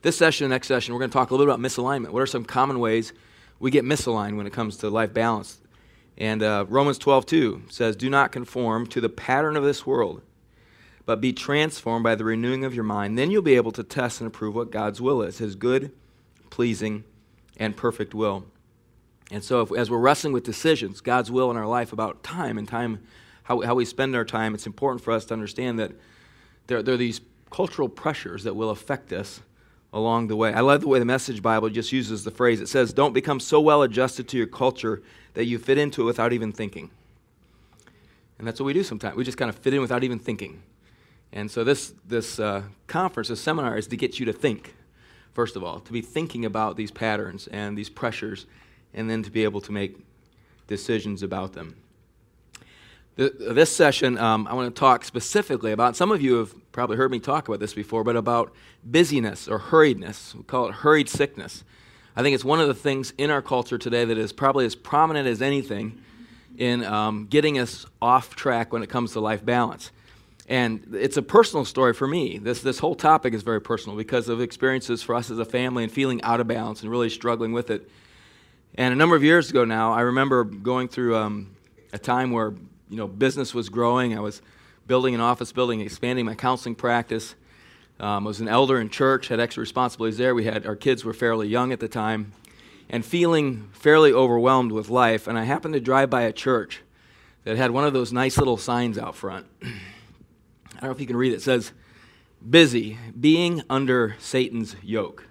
This session and next session, we're going to talk a little bit about misalignment. What are some common ways we get misaligned when it comes to life balance? And Romans 12:2 says, "Do not conform to the pattern of this world, but be transformed by the renewing of your mind. Then you'll be able to test and approve what God's will is, his good, pleasing, and perfect will." And so as we're wrestling with decisions, God's will in our life about time and how we spend our time, it's important for us to understand that there are these cultural pressures that will affect us along the way. I love the way the Message Bible just uses the phrase. It says, "Don't become so well adjusted to your culture that you fit into it without even thinking." And that's what we do sometimes. We just kind of fit in without even thinking. And so this conference, this seminar, is to get you to think, first of all, to be thinking about these patterns and these pressures, and then to be able to make decisions about them. This session, I want to talk specifically about, some of you have probably heard me talk about this before, but about busyness or hurriedness. We call it hurried sickness. I think it's one of the things in our culture today that is probably as prominent as anything in getting us off track when it comes to life balance. And it's a personal story for me. This whole topic is very personal because of experiences for us as a family and feeling out of balance and really struggling with it. And a number of years ago now, I remember going through a time where business was growing. I was building an office building, expanding my counseling practice. I was an elder in church, had extra responsibilities there. Our kids were fairly young at the time, and feeling fairly overwhelmed with life. And I happened to drive by a church that had one of those nice little signs out front. I don't know if you can read it. It says, "Busy, being under Satan's yoke,"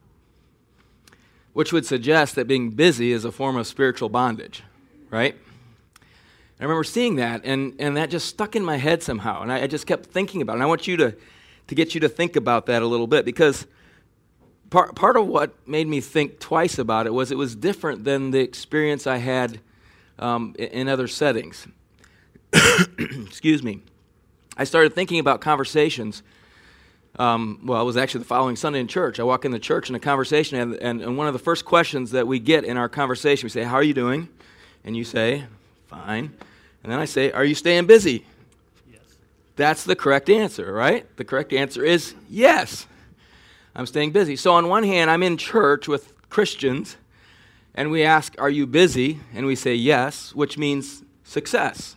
which would suggest that being busy is a form of spiritual bondage, right? I remember seeing that, and that just stuck in my head somehow, and I just kept thinking about it. And I want you to get you to think about that a little bit, because part of what made me think twice about it was different than the experience I had in other settings. Excuse me. I started thinking about conversations. It was actually the following Sunday in church. I walk in the church in a conversation, and one of the first questions that we get in our conversation, we say, "How are you doing?" And you say, "Fine." And then I say, "Are you staying busy?" Yes. That's the correct answer, right? The correct answer is yes. I'm staying busy. So on one hand, I'm in church with Christians, and we ask, "Are you busy?" And we say yes, which means success.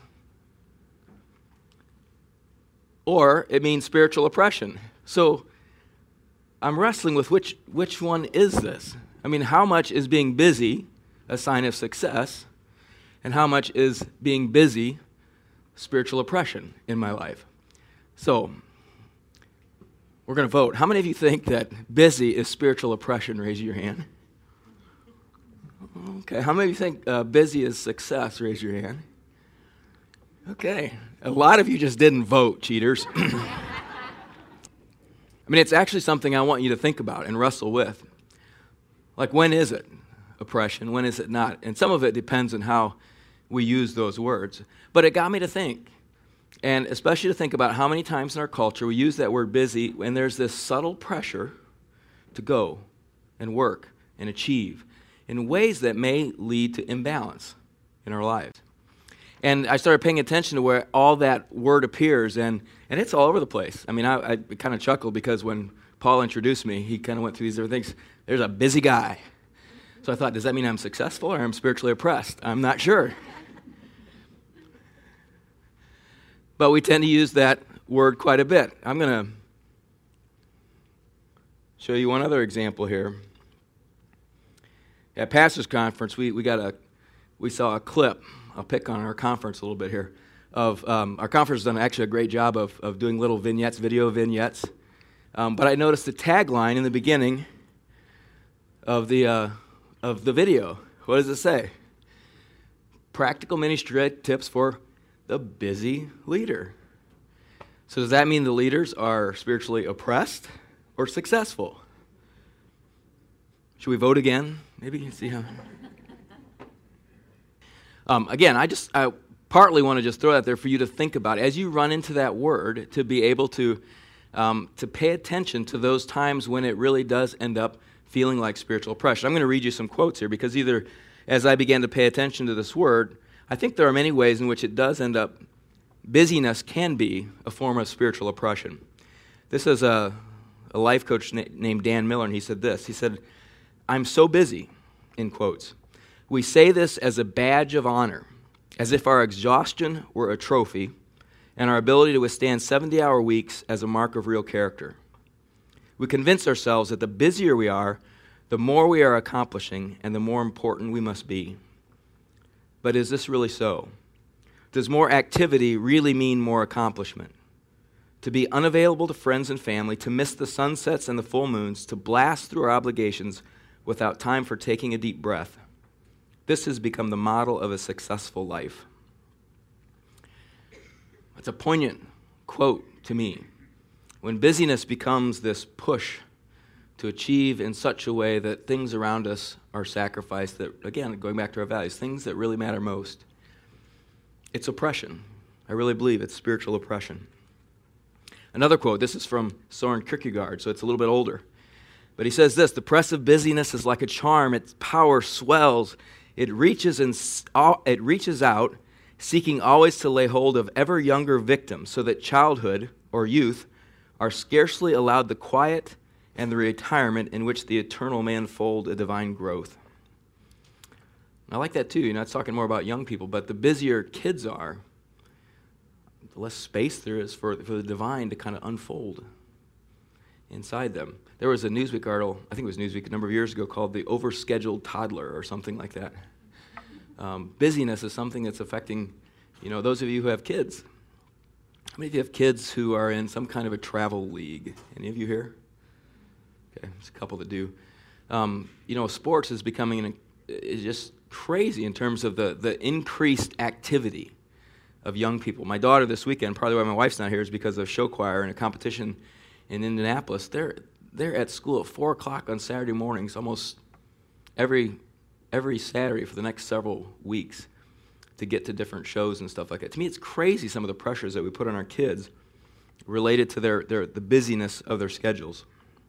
Or it means spiritual oppression. So I'm wrestling with which one is this? I mean, how much is being busy a sign of success, and how much is being busy spiritual oppression in my life? So we're going to vote. How many of you think that busy is spiritual oppression? Raise your hand. Okay. How many of you think busy is success? Raise your hand. Okay. A lot of you just didn't vote, cheaters. I mean, it's actually something I want you to think about and wrestle with. Like, when is it oppression? When is it not? And some of it depends on how we use those words. But it got me to think, and especially to think about how many times in our culture we use that word busy, and there's this subtle pressure to go and work and achieve in ways that may lead to imbalance in our lives. And I started paying attention to where all that word appears, and it's all over the place. I mean, I kind of chuckled because when Paul introduced me, he kind of went through these different things. There's a busy guy. So I thought, does that mean I'm successful or I'm spiritually oppressed? I'm not sure. But we tend to use that word quite a bit. I'm going to show you one other example here. At Pastors Conference, we saw a clip. I'll pick on our conference a little bit here. Our conference has done actually a great job of doing little vignettes, video vignettes. But I noticed the tagline in the beginning of the video. What does it say? Practical ministry tips for the busy leader. So does that mean the leaders are spiritually oppressed or successful? Should we vote again? Maybe see how. Again, I partly want to just throw that there for you to think about as you run into that word, to be able to pay attention to those times when it really does end up feeling like spiritual oppression. I'm going to read you some quotes here because either as I began to pay attention to this word, I think there are many ways in which it does end up, busyness can be a form of spiritual oppression. This is a a life coach named Dan Miller, and he said this. He said, "I'm so busy," in quotes. "We say this as a badge of honor, as if our exhaustion were a trophy, and our ability to withstand 70-hour weeks as a mark of real character. We convince ourselves that the busier we are, the more we are accomplishing, and the more important we must be. But is this really so? Does more activity really mean more accomplishment? To be unavailable to friends and family, to miss the sunsets and the full moons, to blast through our obligations without time for taking a deep breath. This has become the model of a successful life." It's a poignant quote to me. When busyness becomes this push to achieve in such a way that things around us are sacrificed, that, again, going back to our values, things that really matter most, it's oppression. I really believe it's spiritual oppression. Another quote, this is from Soren Kierkegaard, so it's a little bit older. But he says this: "The press of busyness is like a charm. Its power swells. It reaches out, seeking always to lay hold of ever younger victims, so that childhood or youth are scarcely allowed the quiet and the retirement in which the eternal man fold a divine growth." And I like that too. It's talking more about young people, but the busier kids are, the less space there is for the divine to kind of unfold inside them. There was a Newsweek article, I think it was Newsweek a number of years ago, called "The Overscheduled Toddler" or something like that. Busyness is something that's affecting, those of you who have kids. How many of you have kids who are in some kind of a travel league? Any of you here? Okay, there's a couple that do. Sports is becoming is just crazy in terms of the increased activity of young people. My daughter this weekend, partly why my wife's not here is because of show choir and a competition in Indianapolis. They're at school at 4 o'clock on Saturday mornings almost every Saturday for the next several weeks to get to different shows and stuff like that. To me, it's crazy some of the pressures that we put on our kids related to the busyness of their schedules.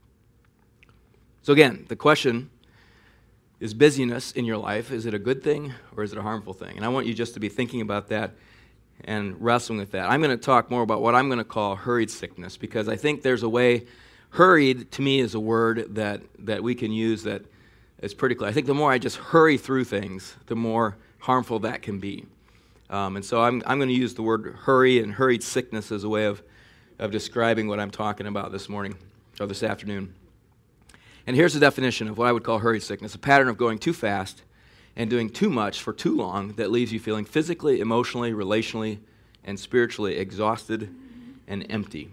So again, the question is, busyness in your life, is it a good thing or is it a harmful thing? And I want you just to be thinking about that and wrestling with that. I'm going to talk more about what I'm going to call hurried sickness, because I think there's a way. Hurried, to me, is a word that we can use that is pretty clear. I think the more I just hurry through things, the more harmful that can be. And so I'm going to use the word hurry and hurried sickness as a way of describing what I'm talking about this morning or this afternoon. And here's the definition of what I would call hurried sickness: a pattern of going too fast and doing too much for too long that leaves you feeling physically, emotionally, relationally, and spiritually exhausted and empty.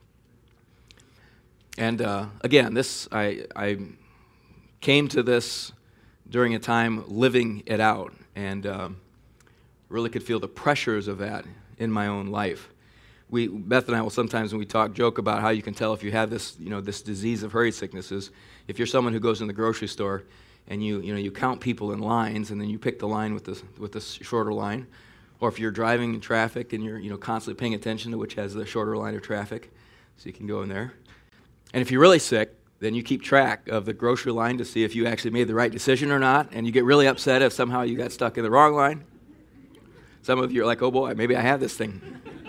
And again, I came to this during a time living it out, and really could feel the pressures of that in my own life. Beth and I will sometimes, when we talk, joke about how you can tell if you have this, this disease of hurried sickness is if you're someone who goes in the grocery store and you count people in lines, and then you pick the line with the shorter line, or if you're driving in traffic and you're constantly paying attention to which has the shorter line of traffic, so you can go in there. And if you're really sick, then you keep track of the grocery line to see if you actually made the right decision or not, and you get really upset if somehow you got stuck in the wrong line. Some of you are like, oh boy, maybe I have this thing.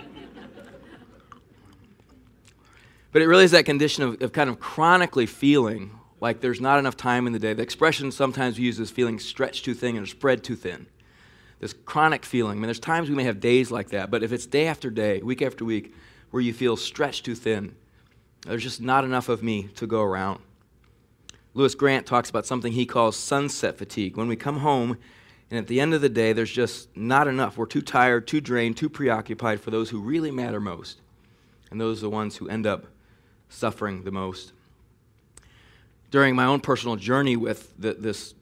But it really is that condition of kind of chronically feeling like there's not enough time in the day. The expression sometimes we use is feeling stretched too thin or spread too thin. This chronic feeling. I mean, there's times we may have days like that, but if it's day after day, week after week, where you feel stretched too thin, there's just not enough of me to go around. Lewis Grant talks about something he calls sunset fatigue. When we come home, and at the end of the day, there's just not enough. We're too tired, too drained, too preoccupied for those who really matter most. And those are the ones who end up suffering the most. During my own personal journey with this,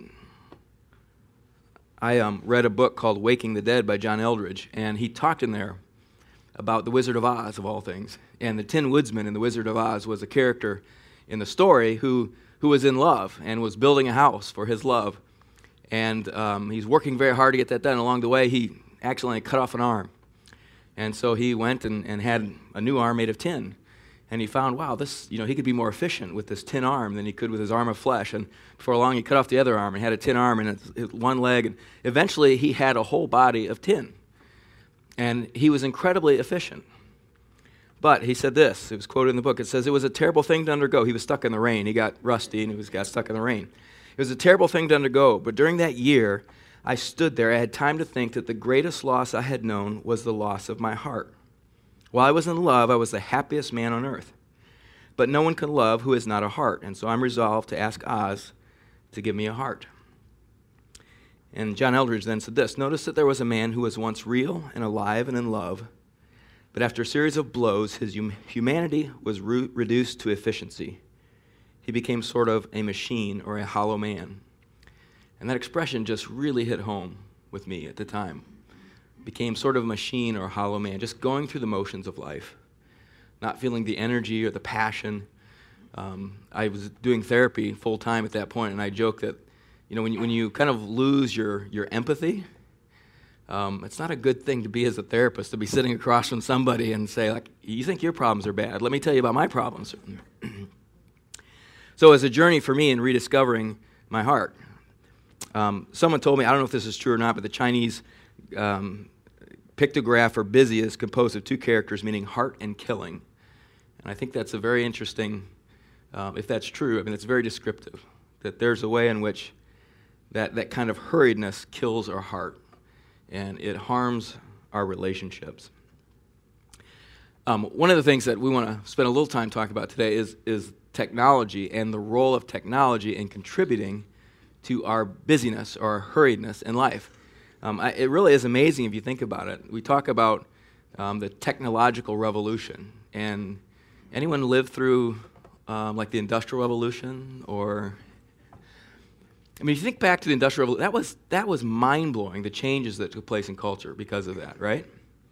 I read a book called Waking the Dead by John Eldridge, and he talked in there about the Wizard of Oz, of all things. And the Tin Woodsman in the Wizard of Oz was a character in the story who was in love and was building a house for his love. And he's working very hard to get that done. Along the way, he accidentally cut off an arm. And so he went and had a new arm made of tin. And he found, wow, he could be more efficient with this tin arm than he could with his arm of flesh. And before long, he cut off the other arm and had a tin arm and one leg. And eventually, he had a whole body of tin. And he was incredibly efficient. But he said this, it was quoted in the book, it says, "It was a terrible thing to undergo." He was stuck in the rain. He got rusty and got stuck in the rain. "It was a terrible thing to undergo, but during that year, I stood there. I had time to think that the greatest loss I had known was the loss of my heart. While I was in love, I was the happiest man on earth. But no one can love who has not a heart, and so I'm resolved to ask Oz to give me a heart." And John Eldridge then said this, "Notice that there was a man who was once real and alive and in love, but after a series of blows, his humanity was reduced to efficiency. He became sort of a machine or a hollow man." And that expression just really hit home with me at the time. Became sort of a machine or a hollow man, just going through the motions of life, not feeling the energy or the passion. I was doing therapy full time at that point, and I joke that, when you kind of lose your empathy, it's not a good thing to be as a therapist, to be sitting across from somebody and say, like, "You think your problems are bad? Let me tell you about my problems." So it was a journey for me in rediscovering my heart. Someone told me, I don't know if this is true or not, but the Chinese pictograph for busy is composed of two characters meaning heart and killing. And I think that's a very interesting, if that's true, it's very descriptive, that there's a way in which that kind of hurriedness kills our heart, and it harms our relationships. One of the things that we want to spend a little time talking about today is technology and the role of technology in contributing to our busyness or our hurriedness in life. It really is amazing if you think about it. We talk about the technological revolution, and anyone lived through like the Industrial Revolution, or if you think back to the Industrial Revolution, that was mind-blowing, the changes that took place in culture because of that, right?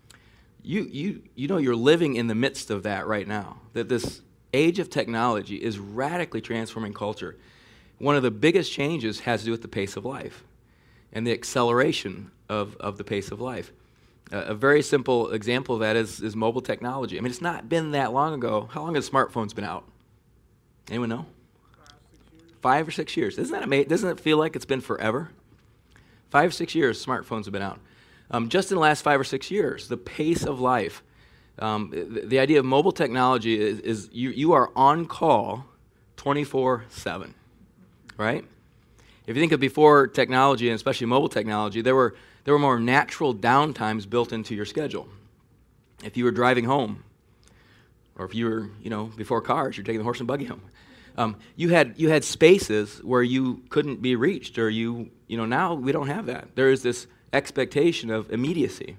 You're living in the midst of that right now, that this age of technology is radically transforming culture. One of the biggest changes has to do with the pace of life and the acceleration of the pace of life. A very simple example of that is mobile technology. It's not been that long ago. How long have smartphones been out? Anyone know? 5 or 6 years. Isn't that amazing? Doesn't it feel like it's been forever? 5 or 6 years, smartphones have been out. Just in the last 5 or 6 years, the pace of life, the idea of mobile technology is you are on call 24/7, right? If you think of before technology, and especially mobile technology, there were more natural downtimes built into your schedule. If you were driving home, or if you were, before cars, you're taking the horse and buggy home. You had spaces where you couldn't be reached, or now we don't have that. There is this expectation of immediacy,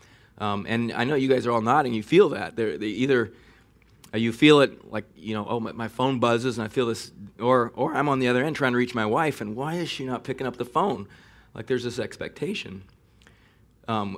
and I know you guys are all nodding. You feel that. Either you feel it like my phone buzzes and I feel this, or I'm on the other end trying to reach my wife, and why is she not picking up the phone? Like there's this expectation. My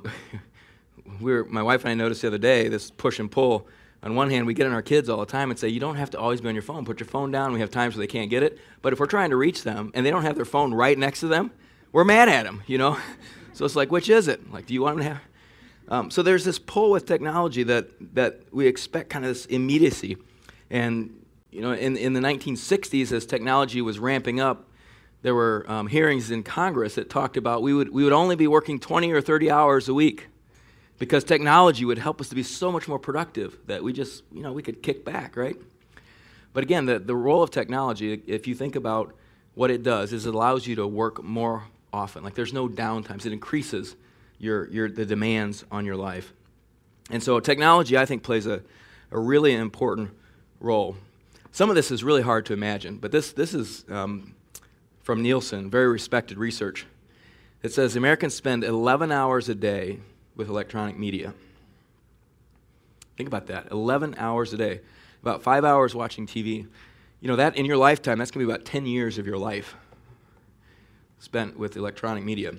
wife and I noticed the other day this push and pull. On one hand, we get on our kids all the time and say, you don't have to always be on your phone. Put your phone down. We have times where they can't get it. But if we're trying to reach them and they don't have their phone right next to them, we're mad at them, So it's like, which is it? Like, do you want them to have? So there's this pull with technology that we expect kind of this immediacy. And, in the 1960s, as technology was ramping up, there were hearings in Congress that talked about we would only be working 20 or 30 hours a week, because technology would help us to be so much more productive that we just, we could kick back, right? But again, the role of technology, if you think about what it does, is it allows you to work more often. Like there's no downtimes. It increases the demands on your life. And so technology, I think, plays a really important role. Some of this is really hard to imagine, but this is from Nielsen, very respected research. It says Americans spend 11 hours a day with electronic media. Think about that, 11 hours a day. About 5 hours watching TV. That in your lifetime, that's going to be about 10 years of your life spent with electronic media.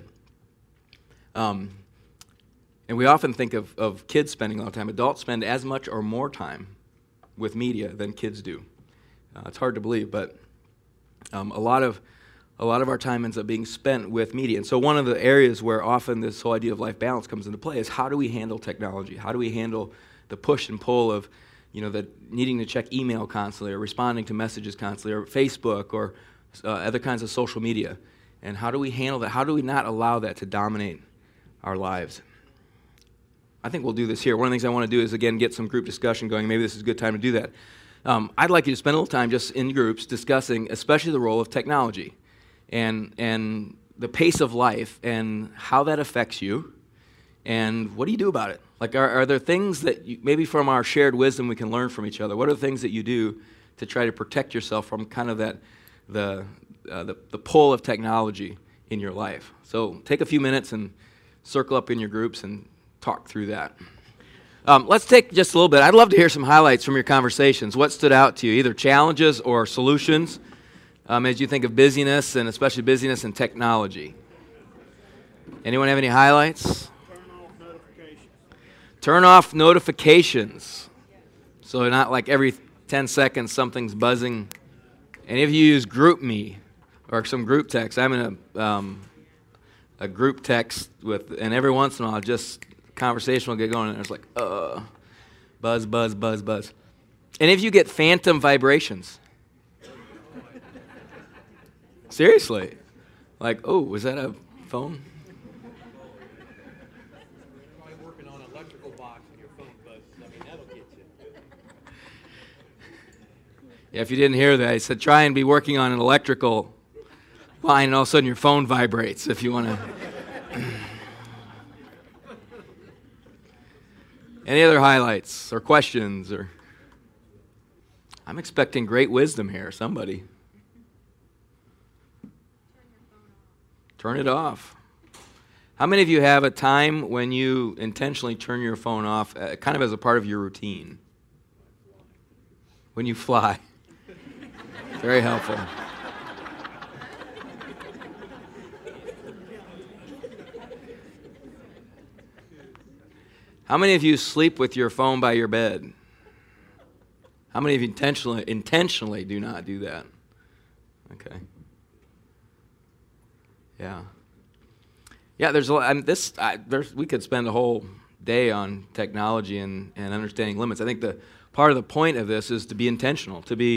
And we often think of kids spending a lot of time. Adults spend as much or more time with media than kids do. It's hard to believe, but a lot of our time ends up being spent with media. And so one of the areas where often this whole idea of life balance comes into play is how do we handle technology? How do we handle the push and pull of, the needing to check email constantly or responding to messages constantly or Facebook or other kinds of social media? And how do we handle that? How do we not allow that to dominate our lives? I think we'll do this here. One of the things I want to do is, again, get some group discussion going. Maybe this is a good time to do that. I'd like you to spend a little time just in groups discussing especially the role of technology and the pace of life and how that affects you and what do you do about it? Like, are there things that maybe from our shared wisdom we can learn from each other? What are the things that you do to try to protect yourself from kind of the pull of technology in your life? So take a few minutes and circle up in your groups and talk through that. Let's take just a little bit. I'd love to hear some highlights from your conversations. What stood out to you, either challenges or solutions, as you think of busyness, and especially busyness and technology? Anyone have any highlights? Turn off notifications. So not like every 10 seconds something's buzzing. Any of you use GroupMe or some group text? I'm in a group text and every once in a while just conversation will get going and it's like, buzz, buzz, buzz, buzz. Any of you get phantom vibrations? Seriously? Like, oh, was that a phone? Working on an electrical box and your phone buzzes. I mean, that'll get you. Yeah, if you didn't hear that, I said try and be working on an electrical line and all of a sudden your phone vibrates if you want to. Any other highlights or questions? Or I'm expecting great wisdom here. Somebody. Turn it off. How many of you have a time when you intentionally turn your phone off, kind of as a part of your routine? When you fly. Very helpful. How many of you sleep with your phone by your bed? How many of you intentionally do not do that? Okay. Yeah. Yeah, there's a lot. We could spend a whole day on technology and understanding limits. I think the part of the point of this is to be intentional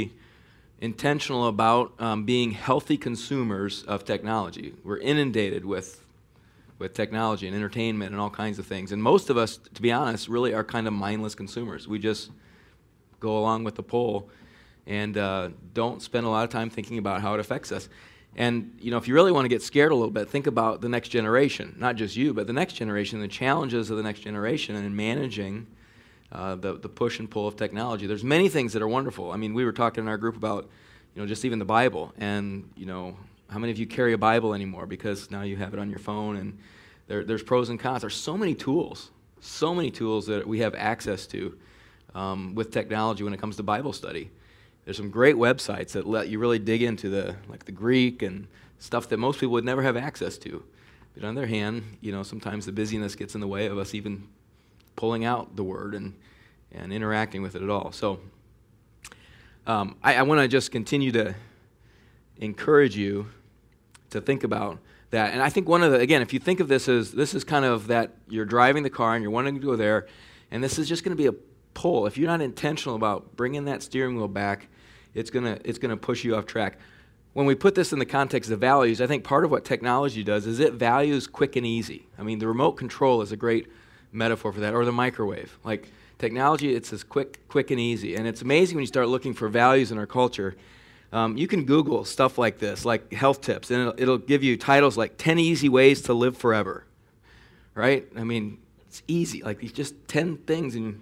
about being healthy consumers of technology. We're inundated with technology and entertainment and all kinds of things. And most of us, to be honest, really are kind of mindless consumers. We just go along with the pull and don't spend a lot of time thinking about how it affects us. And, if you really want to get scared a little bit, think about the next generation. Not just you, but the next generation, the challenges of the next generation and managing the push and pull of technology. There's many things that are wonderful. I mean, we were talking in our group about, just even the Bible. And, how many of you carry a Bible anymore? Because now you have it on your phone, and there's pros and cons. There's so many tools that we have access to with technology when it comes to Bible study. There's some great websites that let you really dig into the Greek and stuff that most people would never have access to. But on the other hand, sometimes the busyness gets in the way of us even pulling out the Word and interacting with it at all. So I want to just continue to encourage you to think about that. And I think again, if you think of this is kind of that you're driving the car and you're wanting to go there, and this is just going to be a pull. If you're not intentional about bringing that steering wheel back, it's gonna push you off track. When we put this in the context of values, I think part of what technology does is it values quick and easy. I mean, the remote control is a great metaphor for that, or the microwave. Like technology, it's as quick and easy. And it's amazing when you start looking for values in our culture. You can Google stuff like this, like health tips, and it'll give you titles like 10 easy ways to live forever, right? I mean, it's easy. Like these just 10 things, and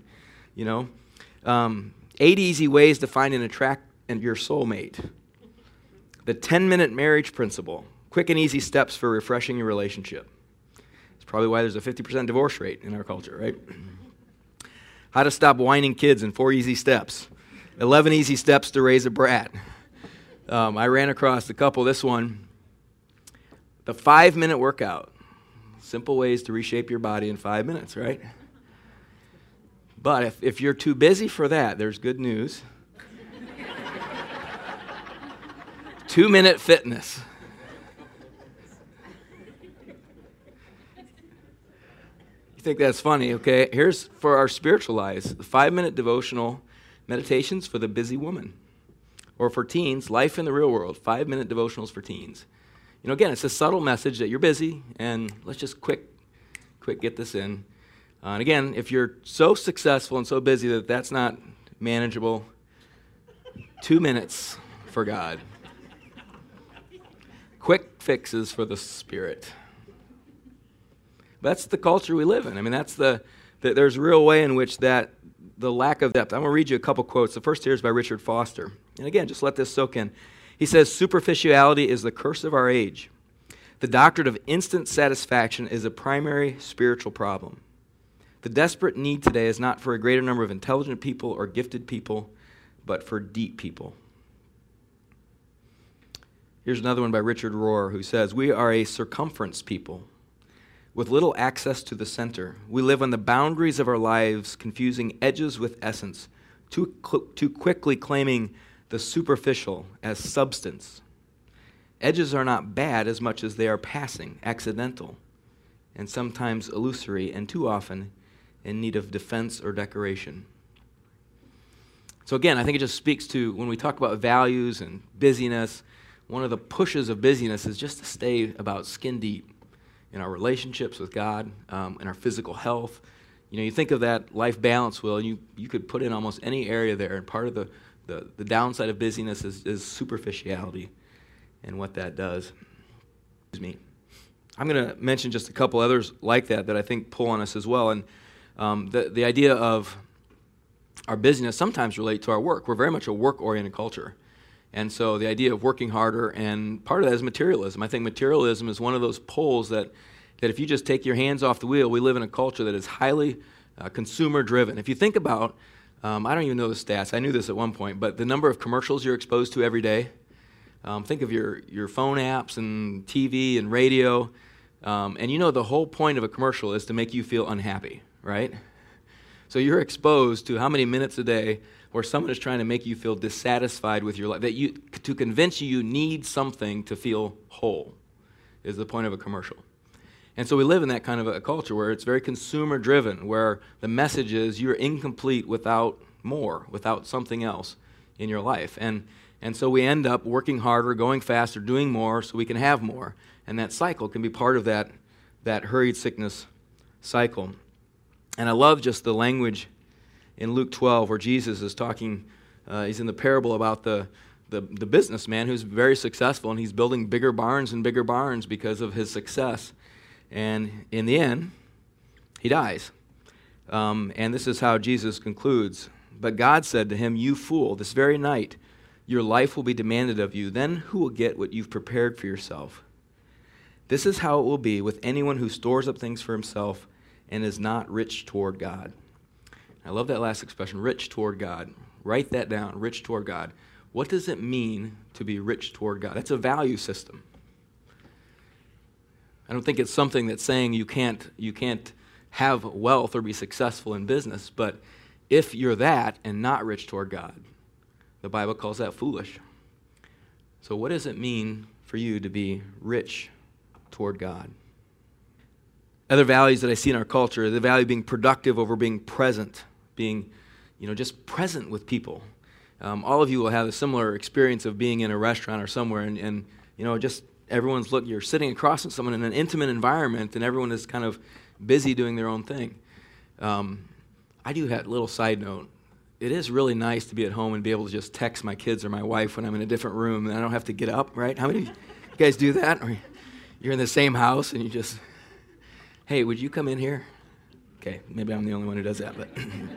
8 easy ways to find and attract your soulmate. The 10-minute marriage principle. Quick and easy steps for refreshing your relationship. It's probably why there's a 50% divorce rate in our culture, right? How to stop whining kids in 4 easy steps. 11 easy steps to raise a brat. I ran across a couple. This one, the 5-minute workout. Simple ways to reshape your body in 5 minutes, right? But if you're too busy for that, there's good news. 2-minute fitness. You think that's funny, okay? Here's for our spiritual lives, the 5-minute devotional meditations for the busy woman. Or for teens, life in the real world, 5-minute devotionals for teens. Again, it's a subtle message that you're busy, and let's just quick get this in. And again, if you're so successful and so busy that that's not manageable, 2 minutes for God. Quick fixes for the spirit. That's the culture we live in. I mean, there's a real way in which the lack of depth. I'm going to read you a couple quotes. The first here is by Richard Foster. And again, just let this soak in. He says, superficiality is the curse of our age. The doctrine of instant satisfaction is a primary spiritual problem. The desperate need today is not for a greater number of intelligent people or gifted people, but for deep people. Here's another one by Richard Rohr, who says, we are a circumference people with little access to the center. We live on the boundaries of our lives, confusing edges with essence, too quickly claiming the superficial as substance. Edges are not bad as much as they are passing, accidental, and sometimes illusory, and too often in need of defense or decoration. So again, I think it just speaks to when we talk about values and busyness, one of the pushes of busyness is just to stay about skin deep in our relationships with God, in our physical health. You know, you think of that life balance wheel, and you could put in almost any area there, and part of the downside of busyness is superficiality and what that does. Excuse me. I'm going to mention just a couple others like that I think pull on us as well. And the idea of our busyness sometimes relate to our work. We're very much a work-oriented culture. And so the idea of working harder, and part of that is materialism. I think materialism is one of those poles that if you just take your hands off the wheel, we live in a culture that is highly consumer-driven. If you think about, I don't even know the stats. I knew this at one point, but the number of commercials you're exposed to every day. Think of your phone apps and TV and radio. And you know the whole point of a commercial is to make you feel unhappy, right? So you're exposed to how many minutes a day where someone is trying to make you feel dissatisfied with your life, to convince you need something to feel whole is the point of a commercial. And so we live in that kind of a culture where it's very consumer-driven, where the message is you're incomplete without more, without something else in your life. And so we end up working harder, going faster, doing more so we can have more. And that cycle can be part of that hurried sickness cycle. And I love just the language in Luke 12 where Jesus is talking, he's in the parable about the businessman who's very successful, and he's building bigger barns and bigger barns because of his success. And in the end, he dies. And this is how Jesus concludes. But God said to him, "You fool, this very night your life will be demanded of you. Then who will get what you've prepared for yourself? This is how it will be with anyone who stores up things for himself and is not rich toward God." I love that last expression, rich toward God. Write that down, rich toward God. What does it mean to be rich toward God? That's a value system. I don't think it's something that's saying you can't have wealth or be successful in business, but if you're that and not rich toward God, the Bible calls that foolish. So what does it mean for you to be rich toward God? Other values that I see in our culture, the value of being productive over being present, being, just present with people. All of you will have a similar experience of being in a restaurant or somewhere and just everyone's looking, you're sitting across from someone in an intimate environment and everyone is kind of busy doing their own thing. I do have a little side note. It is really nice to be at home and be able to just text my kids or my wife when I'm in a different room and I don't have to get up, right? How many of you guys do that? Or you're in the same house and you just, hey, would you come in here? Okay, maybe I'm the only one who does that, but...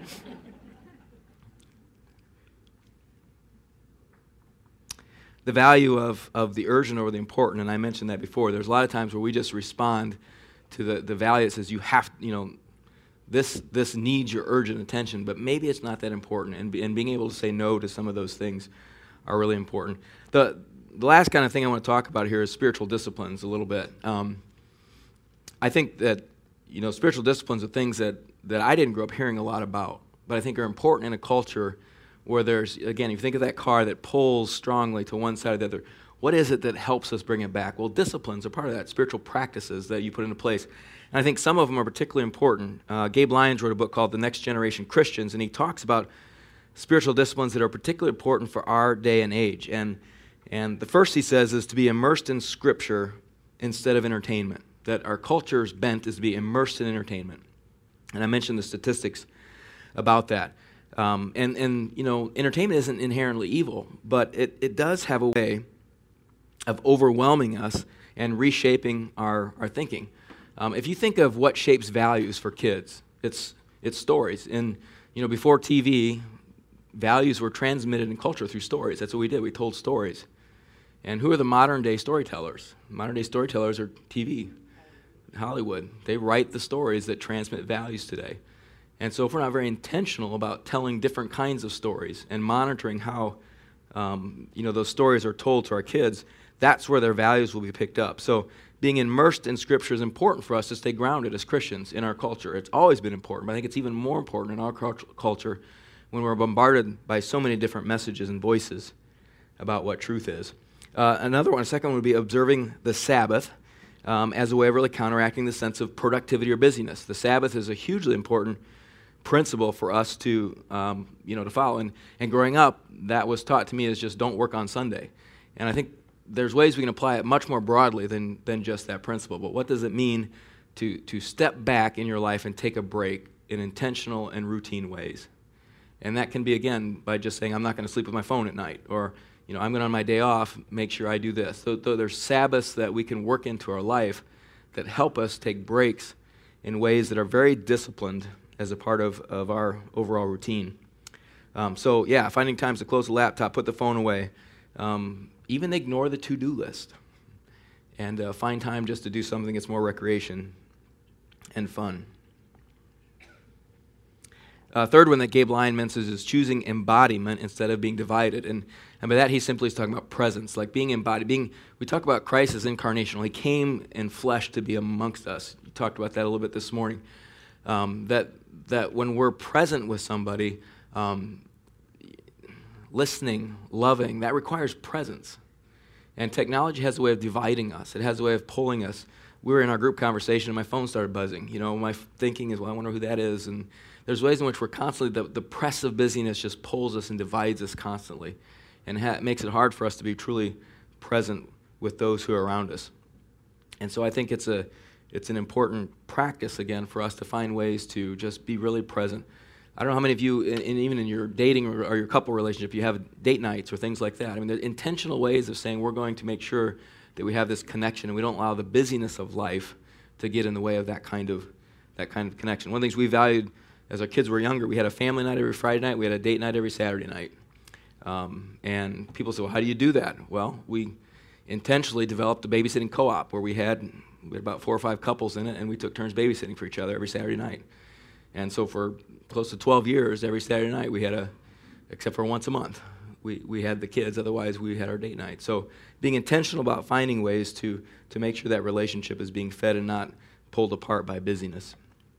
The value of the urgent over the important, and I mentioned that before. There's a lot of times where we just respond to the value that says you have, this needs your urgent attention, but maybe it's not that important, and being able to say no to some of those things are really important. The last kind of thing I want to talk about here is spiritual disciplines a little bit. I think that, spiritual disciplines are things that I didn't grow up hearing a lot about, but I think are important in a culture where there's, again, if you think of that car that pulls strongly to one side or the other, what is it that helps us bring it back? Well, disciplines are part of that, spiritual practices that you put into place. And I think some of them are particularly important. Gabe Lyons wrote a book called The Next Generation Christians, and he talks about spiritual disciplines that are particularly important for our day and age. And the first, he says, is to be immersed in Scripture instead of entertainment, that our culture's bent is to be immersed in entertainment. And I mentioned the statistics about that. And entertainment isn't inherently evil, but it does have a way of overwhelming us and reshaping our thinking. If you think of what shapes values for kids, it's stories. And before TV, values were transmitted in culture through stories. That's what we did. We told stories. And who are the modern day storytellers? Modern day storytellers are TV, Hollywood. They write the stories that transmit values today. And so if we're not very intentional about telling different kinds of stories and monitoring how those stories are told to our kids, that's where their values will be picked up. So being immersed in Scripture is important for us to stay grounded as Christians in our culture. It's always been important, but I think it's even more important in our culture when we're bombarded by so many different messages and voices about what truth is. A second one would be observing the Sabbath as a way of really counteracting the sense of productivity or busyness. The Sabbath is a hugely important principle for us to follow. And growing up, that was taught to me as just don't work on Sunday. And I think there's ways we can apply it much more broadly than just that principle. But what does it mean to step back in your life and take a break in intentional and routine ways? And that can be, again, by just saying, I'm not going to sleep with my phone at night, or I'm going to, on my day off, make sure I do this. So there's Sabbaths that we can work into our life that help us take breaks in ways that are very disciplined as a part of our overall routine. Finding times to close the laptop, put the phone away, even ignore the to-do list, and find time just to do something that's more recreation and fun. Third one that Gabe Lyon mentions is choosing embodiment instead of being divided. And by that, he simply is talking about presence, like being embodied. We talk about Christ as incarnational. He came in flesh to be amongst us. You talked about that a little bit this morning. That when we're present with somebody, listening, loving, that requires presence. And technology has a way of dividing us. It has a way of pulling us. We were in our group conversation, and my phone started buzzing. My thinking is, well, I wonder who that is. And there's ways in which we're constantly, the press of busyness just pulls us and divides us constantly. And it makes it hard for us to be truly present with those who are around us. And so I think it's an important practice, again, for us to find ways to just be really present. I don't know how many of you, even in your dating or your couple relationship, you have date nights or things like that. I mean, there's intentional ways of saying we're going to make sure that we have this connection and we don't allow the busyness of life to get in the way of that kind of connection. One of the things we valued as our kids were younger, we had a family night every Friday night, we had a date night every Saturday night. And people say, well, how do you do that? Well, we intentionally developed a babysitting co-op where we had about 4 or 5 couples in it, and we took turns babysitting for each other every Saturday night. And so for close to 12 years, every Saturday night, we had except for once a month, we had the kids. Otherwise, we had our date night. So being intentional about finding ways to make sure that relationship is being fed and not pulled apart by busyness.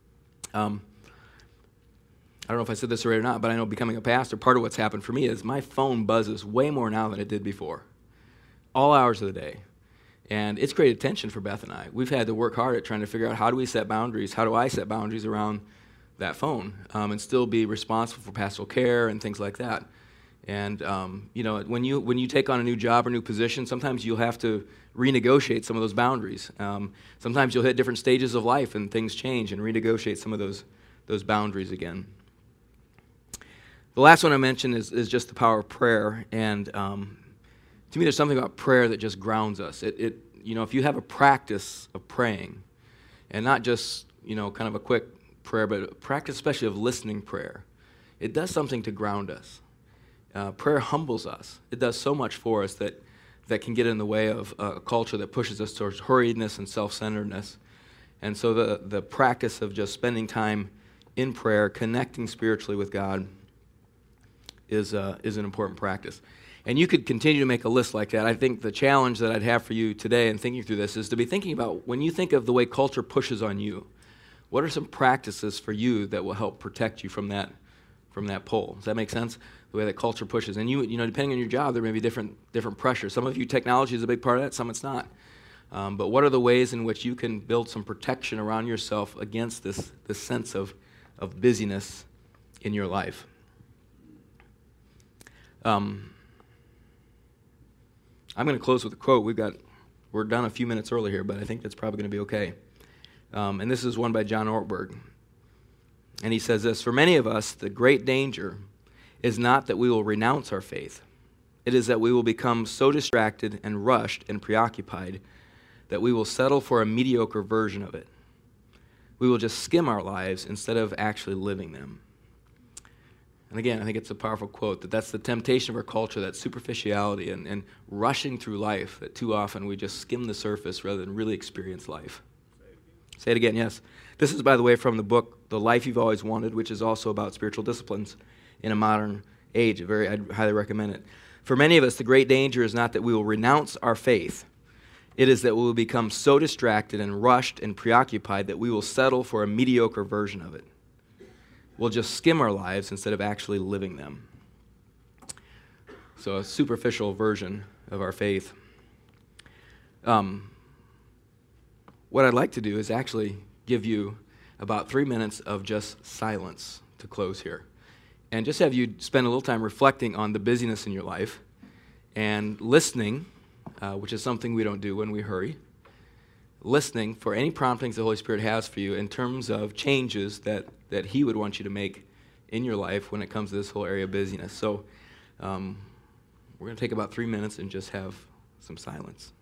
I don't know if I said this already or not, but I know becoming a pastor, part of what's happened for me is my phone buzzes way more now than it did before, all hours of the day. And it's created tension for Beth and I. We've had to work hard at trying to figure out how do we set boundaries, how do I set boundaries around that phone and still be responsible for pastoral care and things like that. And when you take on a new job or new position, sometimes you'll have to renegotiate some of those boundaries. Sometimes you'll hit different stages of life and things change and renegotiate some of those boundaries again. The last one I mentioned is just the power of prayer. And to me, there's something about prayer that just grounds us. If you have a practice of praying, and not just kind of a quick prayer, but a practice especially of listening prayer, it does something to ground us. Prayer humbles us. It does so much for us that can get in the way of a culture that pushes us towards hurriedness and self-centeredness. And so the practice of just spending time in prayer, connecting spiritually with God, is an important practice. And you could continue to make a list like that. I think the challenge that I'd have for you today in thinking through this is to be thinking about when you think of the way culture pushes on you, what are some practices for you that will help protect you from that pull? Does that make sense? The way that culture pushes. And you depending on your job, there may be different pressures. Some of you, technology is a big part of that, some it's not. But what are the ways in which you can build some protection around yourself against this sense of busyness in your life? I'm going to close with a quote. We're done a few minutes early here, but I think that's probably going to be okay. And this is one by John Ortberg. And he says this, "For many of us, the great danger is not that we will renounce our faith. It is that we will become so distracted and rushed and preoccupied that we will settle for a mediocre version of it. We will just skim our lives instead of actually living them." And again, I think it's a powerful quote, that's the temptation of our culture, that superficiality and rushing through life, that too often we just skim the surface rather than really experience life. Say it again, yes. This is, by the way, from the book, The Life You've Always Wanted, which is also about spiritual disciplines in a modern age. I'd highly recommend it. For many of us, the great danger is not that we will renounce our faith. It is that we will become so distracted and rushed and preoccupied that we will settle for a mediocre version of it. We'll just skim our lives instead of actually living them. So a superficial version of our faith. What I'd like to do is actually give you about 3 minutes of just silence to close here. And just have you spend a little time reflecting on the busyness in your life and listening, which is something we don't do when we hurry. Listening for any promptings the Holy Spirit has for you in terms of changes that He would want you to make in your life when it comes to this whole area of busyness. So we're going to take about 3 minutes and just have some silence.